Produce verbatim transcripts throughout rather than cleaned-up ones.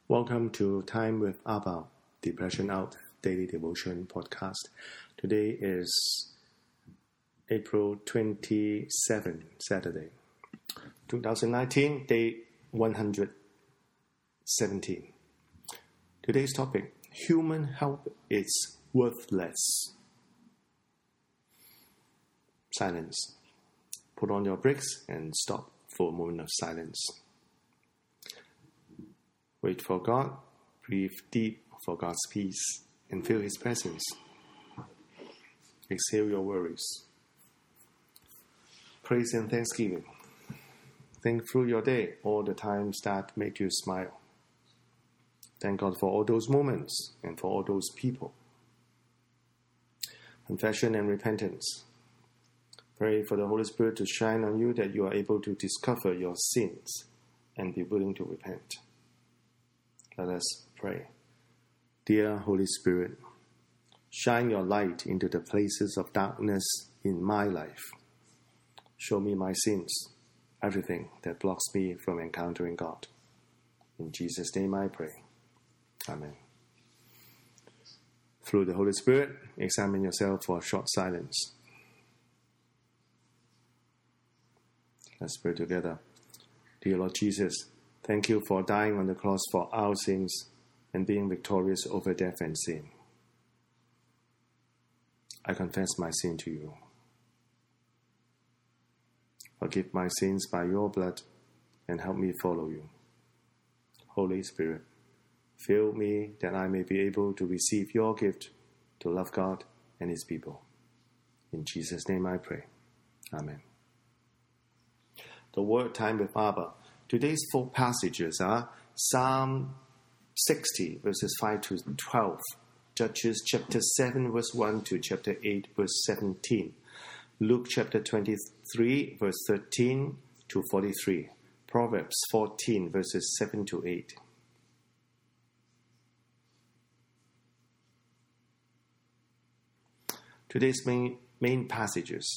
Welcome to Time with Abba, Depression Out Daily Devotion Podcast. Today is April twenty-seventh, Saturday, twenty nineteen, day one hundred seventeen. Today's topic, human help is worthless. Silence. Put on your brakes and stop for a moment of silence. Wait for God, breathe deep for God's peace, and feel His presence. Exhale your worries. Praise and thanksgiving. Think through your day, all the times that make you smile. Thank God for all those moments and for all those people. Confession and repentance. Pray for the Holy Spirit to shine on you that you are able to discover your sins and be willing to repent. Let us pray. Dear Holy Spirit, shine your light into the places of darkness in my life. Show me my sins, everything that blocks me from encountering God. In Jesus' name I pray. Amen. Through the Holy Spirit, examine yourself for a short silence. Let's pray together. Dear Lord Jesus, thank you for dying on the cross for our sins and being victorious over death and sin. I confess my sin to you. Forgive my sins by your blood and help me follow you. Holy Spirit, fill me that I may be able to receive your gift to love God and His people. In Jesus' name I pray. Amen. The Word Time with Abba. Today's four passages are Psalm sixty, verses five to twelve, Judges chapter seven, verse one to chapter eight, verse seventeen, Luke chapter twenty-three, verse thirteen to forty-three, Proverbs fourteen, verses seven to eight. Today's main, main passages.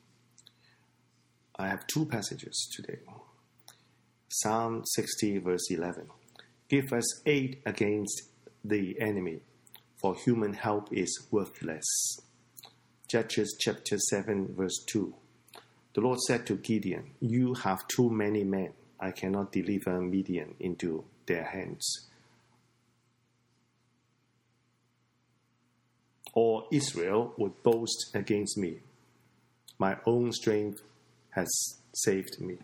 I have two passages today. Psalm sixty, verse eleven. Give us aid against the enemy, for human help is worthless. Judges chapter seven, verse two. The Lord said to Gideon, you have too many men. I cannot deliver Midian into their hands. Or Israel would boast against me. My own strength has saved me.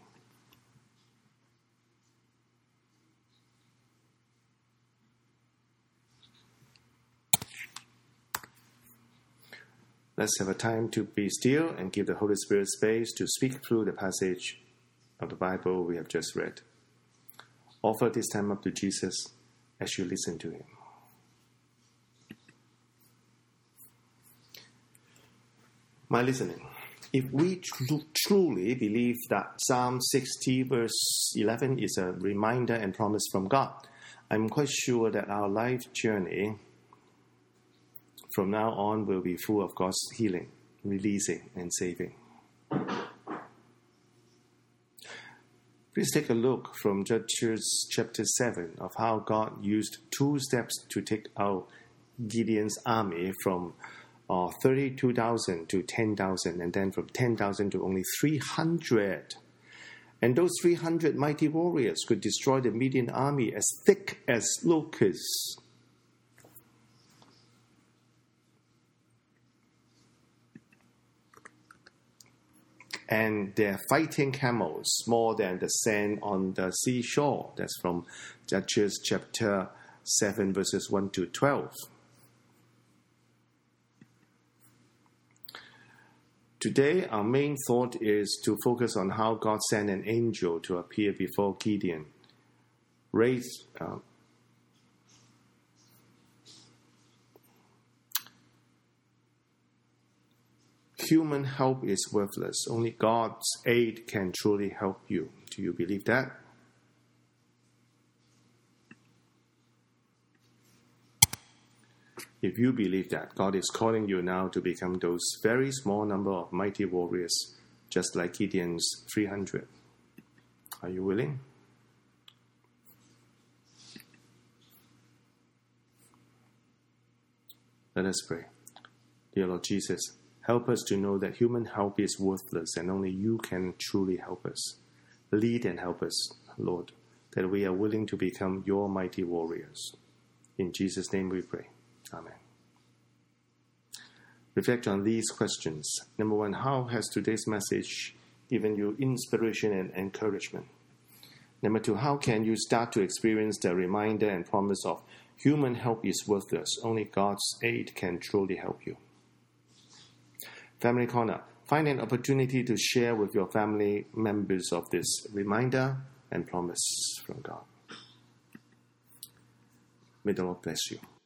Let's have a time to be still and give the Holy Spirit space to speak through the passage of the Bible we have just read. Offer this time up to Jesus as you listen to Him. My listening. If we tr- truly believe that Psalm sixty, verse eleven is a reminder and promise from God, I'm quite sure that our life journey from now on will be full of God's healing, releasing, and saving. Please take a look from Judges chapter seven of how God used two steps to take out Gideon's army from uh, thirty-two thousand to ten thousand, and then from ten thousand to only three hundred. And those three hundred mighty warriors could destroy the Midian army as thick as locusts. And their fighting camels more than the sand on the seashore. That's from Judges chapter seven, verses one to twelve. Today, our main thought is to focus on how God sent an angel to appear before Gideon. Raised, uh, Human help is worthless. Only God's aid can truly help you. Do you believe that? If you believe that, God is calling you now to become those very small number of mighty warriors, just like Gideon's three hundred. Are you willing? Let us pray. Dear Lord Jesus, help us to know that human help is worthless and only you can truly help us. Lead and help us, Lord, that we are willing to become your mighty warriors. In Jesus' name we pray. Amen. Reflect on these questions. Number one, how has today's message given you inspiration and encouragement? Number two, how can you start to experience the reminder and promise of human help is worthless? Only God's aid can truly help you. Family Corner. Find an opportunity to share with your family members of this reminder and promise from God. May the Lord bless you.